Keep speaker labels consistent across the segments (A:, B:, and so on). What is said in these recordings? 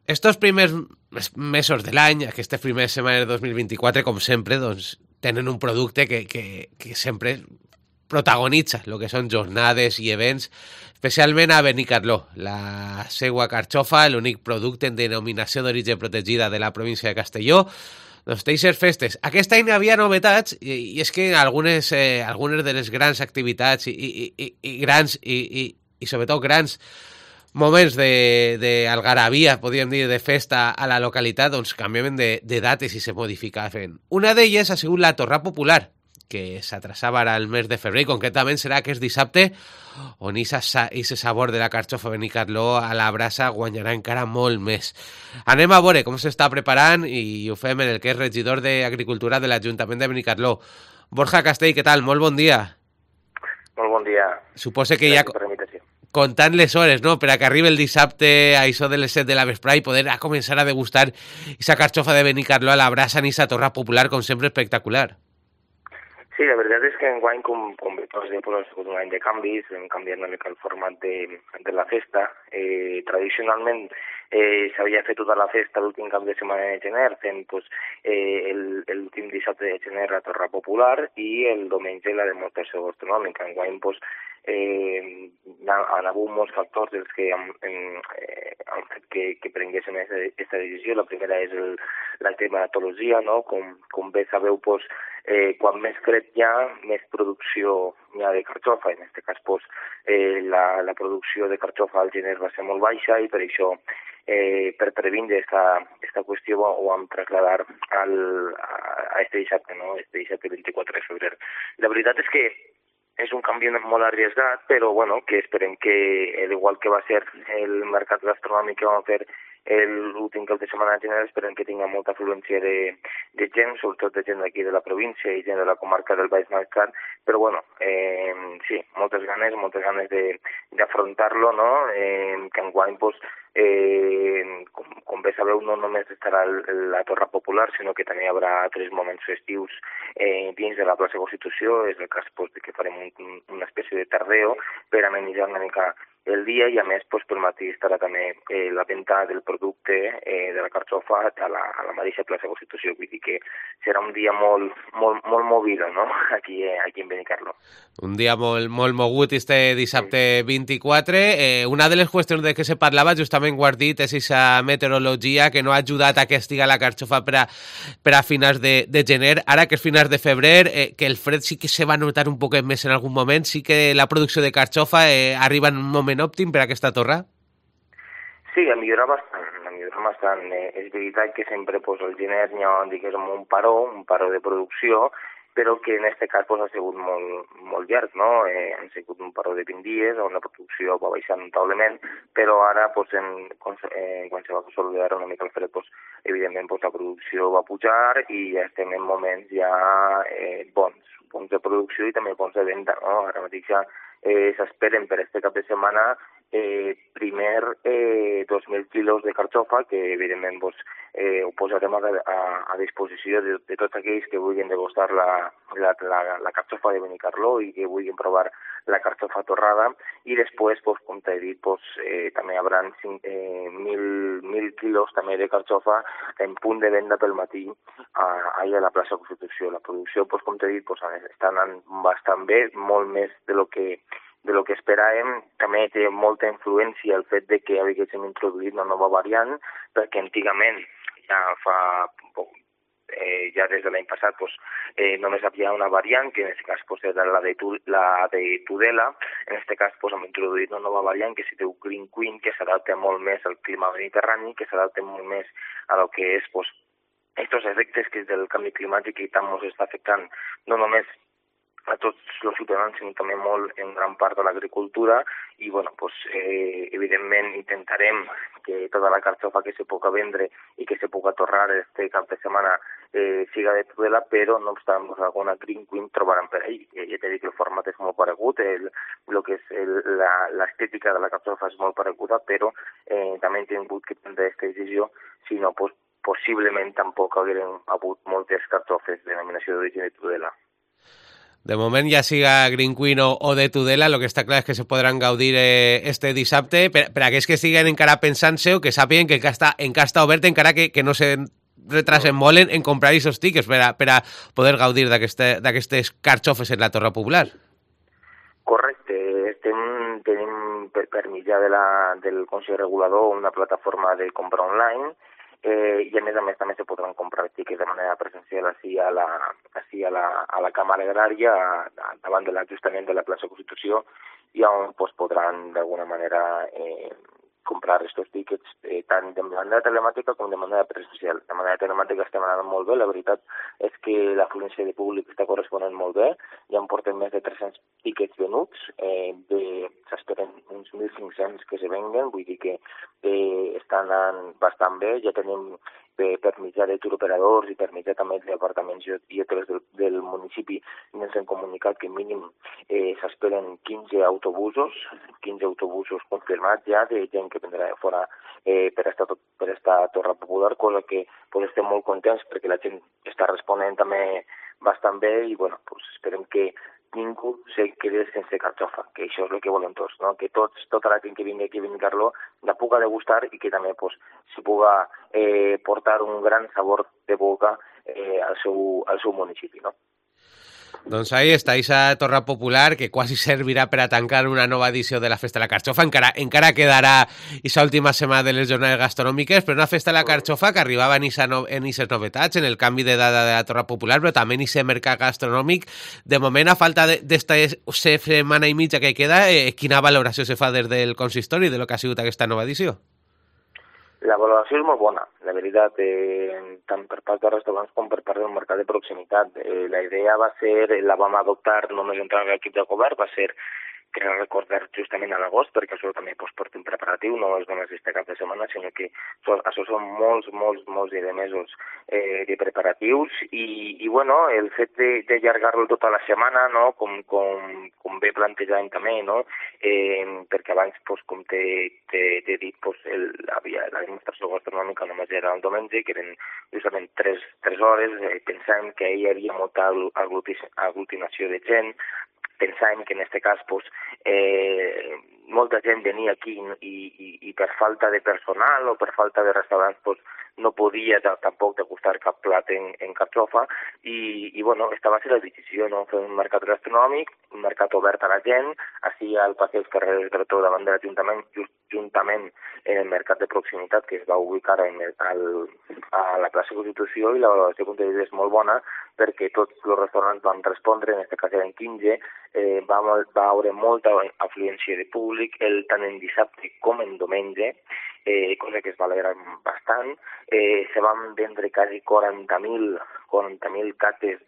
A: Estos primers mesos de l'any, aquestes primeres setmanes de 2024, com sempre, doncs, tenen un producte que sempre protagonitza el que són jornades i events, especialment a Benicarló, la seua carxofa, l'únic producte en denominació d'origen protegida de la província de Castelló. Doncs teixes festes. Aquest any hi havia novetats i és que algunes de les grans activitats i sobretot grans moments d'algarabia, podríem dir, de festa a la localitat, doncs canviaven de dates i se modificaven. Una d'elles ha sigut la Torrà Popular, que s'atrasava ara al mes de febrer, i concretament serà aquest dissabte, on aquest sabor de la carxofa Benicarló a la brasa guanyarà encara molt més. Anem a veure com s'està preparant i ho fem en el que és regidor d'Agricultura de l'Ajuntament de Benicarló. Borja Castell, què tal? Molt bon dia.
B: Molt bon dia.
A: Suposo que ja comptant les hores, no?, per a que arribi el dissabte a això de les 7 de la vesprà i poder començar a degustar aquesta carxofa de Benicarló a la brasa en aquesta torra popular, com sempre, espectacular.
B: Sí, la veritat és que enguany, com bé pots dir, ha sigut un any de canvis, hem canviat una mica el format de la festa. Tradicionalment s'havia fet tota la festa l'últim cap de setmana de gener, fent l'últim dissabte de gener la torra popular i el diumenge la demostració gastronòmica. Enguany han hagut molts factors els que han fet que prenguéssim aquesta decisió. La primera és la climatologia, no? Com bé sabeu, quan més fred hi ha, més producció hi ha de carxofa. En aquest cas, la producció de carxofa al gener va ser molt baixa i per això, per previndre aquesta qüestió, ho vam traslladar a este dissabte, no? Este dissabte 24 de febrer. La veritat és que és un canvi molt arriesgat, però bueno, que esperem que, igual que va ser el mercat gastronòmic que vam fer l'últim cap de setmana de gener, esperem que tinga molta afluència de gent, sobretot de gent d'aquí de la província i gent de la comarca del Baix Maestrat, però bueno, sí, moltes ganes d'afrontar-lo, no? Que enguany, com bé sabeu, no només estarà la Torra Popular, sinó que també hi haurà altres moments festius dins de la plaça Constitució. És el cas de que farem una espècie de tardeo per amenitzar una mica el dia i a més per matí estarà també la venda del producte de la carxofa a la mateixa plaça Constitució, vull dir que serà un dia molt movido, no? Aquí en Benicarló.
A: Un dia molt mogut este dissabte 24. Una de les qüestions de què se parlava, justament ho has dit, és aquesta meteorologia que no ha ajudat a que estiga la carxofa per a finals de gener. Ara que és finals de febrer, que el fred sí que se va notar un poquet més en algun moment, sí que la producció de carxofa arriba en un moment òptim per a aquesta torra?
B: Sí, ha millorat bastant. És veritat que sempre al gener hi ha, diguéssim, un paró de producció, però que en aquest cas ha sigut molt llarg, no? Han sigut un paró de 20 dies on la producció va baixar notablement, però ara, quan se va consolidar una mica el fred, evidentment la producció va pujar i ja estem en moments ja bons de producció i també bons de venda, no? Ara mateix ja s'esperen per aquest cap de setmana primer 2.000 quilos de carxofa, que evidentment ho posarem a disposició de tots aquells que vulguin degustar la carxofa de Benicarló i que vulguin provar la carxofa torrada, i després, com t'he dit, també hi haurà 1.000 quilos també de carxofa en punt de venda pel matí allà a la plaça Constitució. La producció, com t'he dit, està anant bastant bé, molt més de lo que esperàvem. També té molta influència el fet de que haguéssim introduït una nova variant, perquè antigament, ja des de l'any passat, només hi havia una variant, que en aquest cas era la de Tudela. En aquest cas hem introduït una nova variant que es diu Green Queen, que s'adapta molt més al clima mediterrani, que s'adapta molt més a lo que és estos efectes que és del canvi climàtic i tant ens està afectant no només a tots els ciutadans, sinó també molt en gran part de l'agricultura, i evidentment intentarem que tota la carxofa que se pugui vendre i que se pugui torrar este cap de setmana siga de Tudela, però no obstant alguna Green Queen trobaran per ahí. Ja t'he dit que el format és molt paregut, el que és l'estètica de la carxofa és molt pareguda, però també hem tingut que prendre aquesta decisió, si no, possiblement tampoc haguem hagut moltes carxofes de denominació d'origen de Tudela.
A: De moment, ja siga Green Queen o de Tudela, el que està clar és que se podran gaudir este dissabte, per aquells que estiguen encara pensant-se o que sàpiguen que encara està obert, encara que no se retrasen molt en comprar aquests tickets per a poder gaudir d'aquestes carxofes en la Torre Popular.
B: Correcte, tenim per mitjà del Consell Regulador una plataforma de compra online i a més també se podran comprar tickets de manera presencial a la Càmera Agrària davant de l'Ajuntament de la plaça Constitució i on podran d'alguna manera comprar aquests tickets tant de manera telemàtica com de manera presencial. De manera telemàtica estem anant molt bé, la veritat és que l'afluència de públic està corresponent molt bé, ja en portem més de 300 tickets venuts, s'esperen uns 1.500 que se venguen, vull dir que estan anant bastant bé, ja tenim per mitjà de turoperadors i per mitjà també d'apartaments i hotels del municipi ens han comunicat que mínim s'esperen 15 autobusos confirmats ja de gent que vendrà de fora per esta Torre Popular, cosa que estem molt contents perquè la gent està responent també bastant bé i esperem que ningú se quede sense carxofa, que això és el que volem tots, no? Que tota la gent que vingui aquí a Benicarló la puga degustar i que també s'hi puga portar un gran sabor de boca al seu municipi, no?
A: Doncs ahí està, aquesta Torre Popular, que quasi servirà per a tancar una nova edició de la Festa de la Carxofa. Encara quedarà aquesta última setmana de les jornades gastronòmiques, però una Festa de la Carxofa que arribava en aquestes novetats, en el canvi de data de la Torre Popular, però també en aquest mercat gastronòmic. De moment, a falta d'esta setmana i mitja que queda, quina valoració se fa des del consistori de lo que ha sigut aquesta nova edició?
B: La valoració és molt bona, la veritat, tant per part dels restaurants com per part del mercat de proximitat. La idea la vam adoptar només entrant a l'equip de govern, va ser crec recordar justament a l'agost, perquè això també porta un preparatiu, no és només este cap de setmana, sinó que això són molts de mesos de preparatius i el fet d'allargar-lo tota la setmana, no? com bé plantejàvem també, no? Perquè abans, com t'he dit, la demostració gastronòmica només era el diumenge, que eren justament 3 hores, pensàvem que hi havia molta aglutinació de gent, pensàvem que en aquest cas molta gent venia aquí i per falta de personal o per falta de restaurants no podia tampoc degustar cap plat en carxofa i esta va ser la decisió, no? Fer un mercat gastronòmic, un mercat obert a la gent, així al passeig carrer del Rector davant de l'Ajuntament, juntament en el mercat de proximitat que es va ubicar a la plaça Constitució i la valoració comptabilitat és molt bona perquè tots els restaurants van respondre, en aquest cas eren 15, va haver molta afluència de públic, tant en dissabte com en diumenge, cosa que es va alegrar bastant. Se van vendre quasi 40.000 cates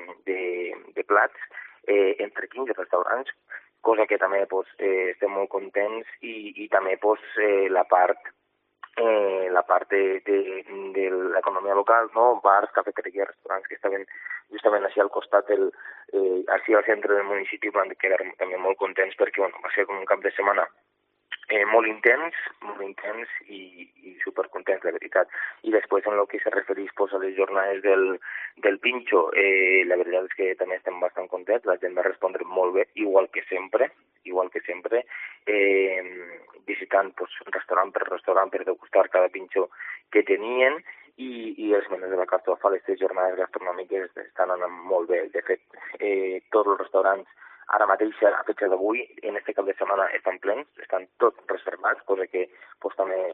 B: de plats entre 15 restaurants, cosa que també estem molt contents i també la part de l'economia local, no? Bars, cafeteries, restaurants que estaven justament així al costat, així al centre del municipi, van quedar també molt contents perquè va ser com un cap de setmana molt intens i supercontents, la veritat. I després, en el que se refereix a les jornades del Pinxo, la veritat és que també estem bastant contents, la gent va respondre molt bé, igual que sempre, visitant restaurant per restaurant per degustar cada pinxo que tenien i els menús de la carxofa, les jornades gastronòmiques estan anant molt bé. De fet, tots els restaurants ara mateix, a fecha d'avui, en este cap de setmana estan plens, estan tots reservats, cosa que també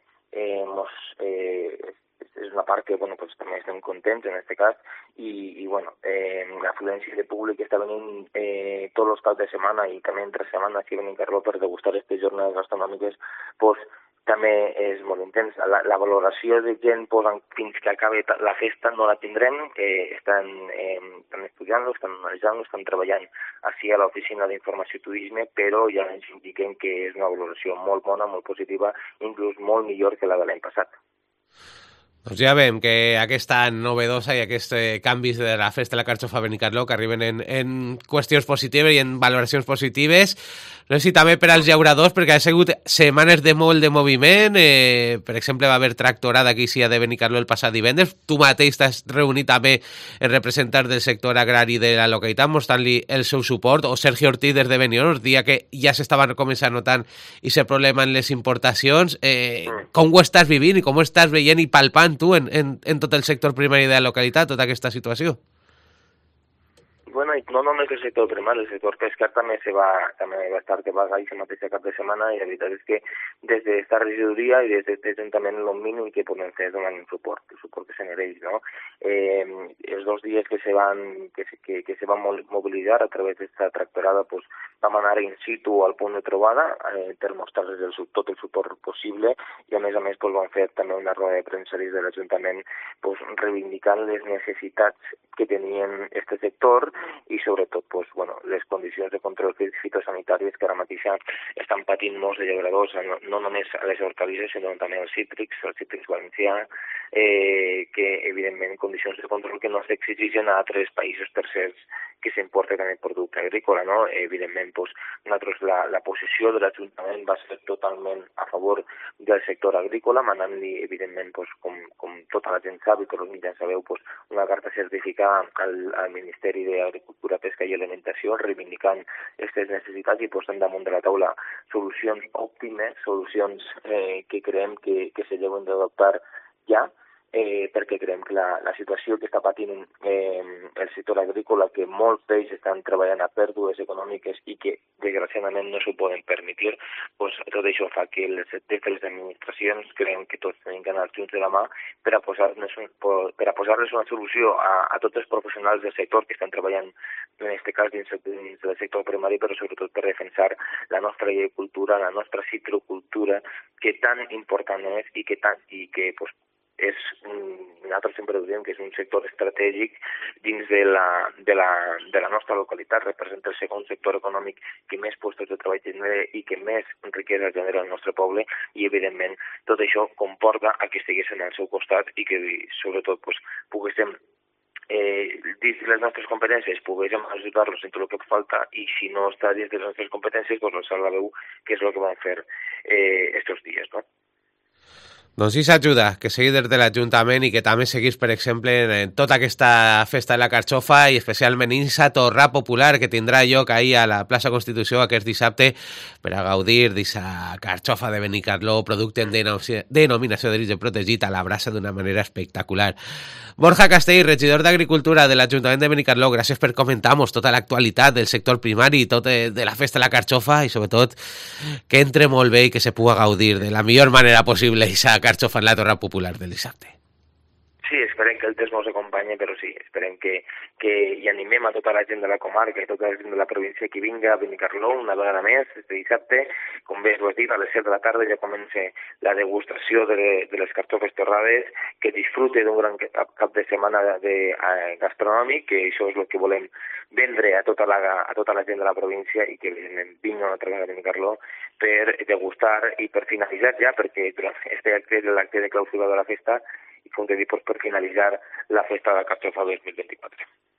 B: és una part que també estem contents en aquest cas i l'afluència de públic està venint tots els caps de setmana i també entre setmana aquí a Benicarló per degustar aquestes jornades gastronòmiques també és molt intens. La valoració de gent fins que acabi la festa no la tindrem, estan estudiant-lo, estan analitzant-lo, estan treballant així a l'oficina d'informació i turisme, però ja ens indiquen que és una valoració molt bona, molt positiva, inclús molt millor que la de l'any passat.
A: Doncs ja veiem que aquesta novedosa i aquests canvis de la Festa de la Carxofa a Benicarló que arriben en qüestions positives i en valoracions positives. No sé si també per als llauradors, perquè ha sigut setmanes de molt de moviment. Per exemple, va haver tractorada aquí a de Benicarló el passat divendres. Tu mateix t'has reunit també en representant del sector agrari de la localitat, mostrant-li el seu suport. O Sergio Ortiz des de Benidorm dia que ja s'estaven començant notant aquest problema en les importacions. Com ho estàs vivint i com ho estàs veient i palpant tu en tot el sector primari de la localitat, tota aquesta situació?
B: Bueno, i no només el sector primari, el sector pescar també va estar de vaga i mateixa cap de setmana, i la veritat és que des d'esta regidoria i des d'Ajuntament el mínim que podem fer és donar el suport que se mereix, no? Els 2 dies que se van mobilitzar a través d'esta tractorada, pues, vam anar in situ al punt de trobada per mostrar-los tot el suport possible, i a més pues, vam fer també una roda de premsa des de l'Ajuntament, pues, reivindicant les necessitats que tenien este sector i sobretot pues, bueno, les condicions de control fitosanitàries que ara mateix estan patint molts de llauradors, no només a les hortalisses sinó també als cítrics valencià, que evidentment condicions de control que no s'exigeixen a altres països tercers que s'importa també producte agrícola, no? Evidentment, pues, nosaltres la posició de l'Ajuntament va ser totalment a favor del sector agrícola, manant-li, evidentment, pues, com tota la gent sap i tots els mitjans sabeu, pues, una carta certificada al Ministeri d'Agricultura, Pesca i Alimentació, reivindicant aquestes necessitats i posant damunt de la taula solucions òptimes, solucions que creiem que se deuen d'adoptar ja, perquè creiem que la situació que està patint el sector agrícola, que molts d'ells estan treballant a pèrdues econòmiques i que desgraciadament no s'ho poden permetre, pues, tot això fa que les administracions creiem que tots tenim que anar junts de la mà per a posar-les una solució a tots els professionals del sector que estan treballant en aquest cas dins del sector primari, però sobretot per defensar la nostra agricultura, la nostra citrocultura, que tan important és i que pues, nosaltres sempre ho diem que és un sector estratègic dins de la nostra localitat, representa el segon sector econòmic que més llocs de treball genera i que més riquesa genera al nostre poble, i evidentment tot això comporta a que estiguessin al seu costat i que sobretot pues, poguéssim dins de les nostres competències poguéssim ajudar-los en tot el que falta, i si no està dins de les nostres competències doncs alçar la veu, que és el que vam fer estos dies, no?
A: Doncs sí, s'ajuda, que sigui des de l'Ajuntament i que també seguís, per exemple, en tota aquesta festa de la carxofa i especialment aquesta torrà popular que tindrà lloc ahir a la plaça Constitució aquest dissabte per a gaudir d'aquesta carxofa de Benicarló, producte en denominació d'origen protegit, a la brasa d'una manera espectacular. Borja Castell, regidor d'Agricultura de l'Ajuntament de Benicarló, gràcies per comentar-nos tota l'actualitat del sector primari i tot de la festa de la carxofa, i sobretot que entre molt bé i que se pugui gaudir de la millor manera possible aquesta carxofa en la torrà popular del dissabte.
B: Sí, esperem que el temps ens acompanyi, però sí, esperem que hi animem a tota la gent de la comarca i tota la gent de la província que vinga a Benicarló una vegada més este dissabte. Com bé ho has dit, a les 7 de la tarda ja comença la degustació de les carxofes torrades, que disfrute d'un gran cap de setmana gastronòmic, que això és el que volem vendre a tota la gent de la província, i que vinguin una altra vegada a Benicarló per degustar i per finalitzar ja, perquè este acte és l'acte de clausura de la festa, i com t'he dit, per finalitzar la festa de la carxofa 2024.